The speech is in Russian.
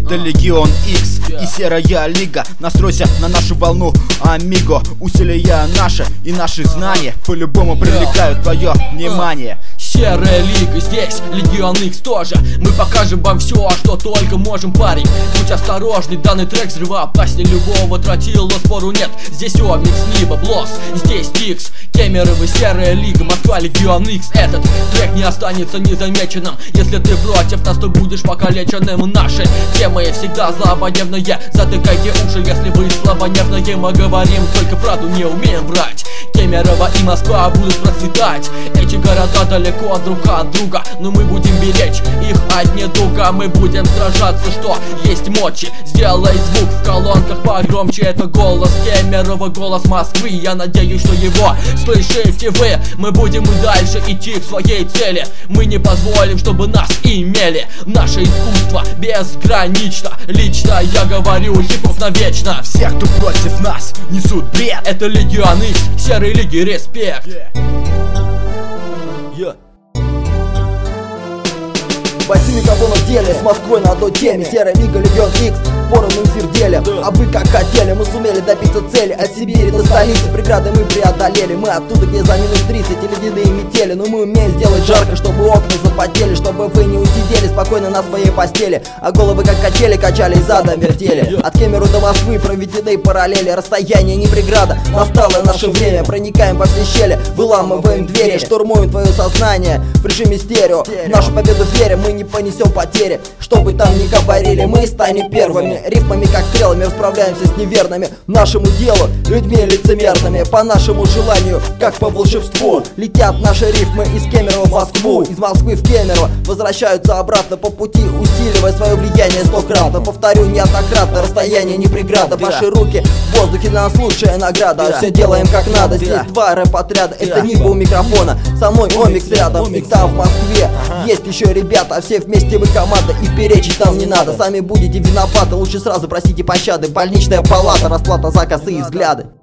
Это Легион X и Серая Лига. Настройся на нашу волну, амиго. Усилия наши и наши знания по-любому привлекают твое внимание. Серая Лига здесь, Легион X тоже. Мы покажем вам все, что только можем, парень. Будь осторожней, данный трек взрывоопаснее любого тротила, спору нет. Здесь Омикс, Ниба, Блос, здесь Тикс, Кемерово, Серая Лига, Москва, Легион X. Этот трек не останется незамеченным. Если ты против нас, то будешь покалеченным. Наши темы всегда злободневные. Затыкайте уши, если вы слабонервные. Мы говорим только правду, не умеем врать. Кемерово и Москва будут процветать. Эти города далеко друг от друга, но мы будем беречь их от недуга. Мы будем сражаться, что есть мочи. Сделай звук в колонках погромче. Это голос Кемерово, голос Москвы. Я надеюсь, что его слышите вы. Мы будем и дальше идти к своей цели. Мы не позволим, чтобы нас имели. Наше искусство безгранично. Лично я говорю, хип-хоп навечно. Все, кто против нас, несут бред. Это Легион X, Серой Лиги, респект. Бойцы микрофона в деле, с Москвой на одной теме. Серая Лига, Легион X, поровну эфир делим. А вы как хотели, мы сумели добиться цели. От Сибири до столицы, преграды мы преодолели. Мы оттуда, где за минус 30 и ледяные метели. Но мы умеем сделать жарко, чтобы окна запотели. Чтобы вы не усидели спокойно на своей постели, а головы как качели качали и задом вертели. От Кемерово до Москвы проведены параллели. Расстояние не преграда, настало наше время. Проникаем во все щели, выламываем двери. Штурмуем твое сознание в режиме стерео. В нашу победу верим, мы не понесем потери. Что бы там ни говорили, мы станем первыми. Рифмами как стрелами расправляемся с неверными нашему делу, людьми лицемерными. По нашему желанию, как по волшебству, летят наши рифмы из Кемерово в Москву, из Москвы в Кемерово, возвращаются обратно по пути, усиливая свое влияние 100-кратно. Повторю неоднократно, расстояние не преграда. Ваши руки в воздухе для нас лучшая награда. Все делаем как надо, здесь два рэп-отряда. Это Ниба у микрофона, со мной Омикс рядом. И там в Москве есть еще ребята. Все вместе вы команда, и перечить нам не надо. Сами будете виноваты, лучше сразу просите пощады. Больничная палата, расплата за косые взгляды.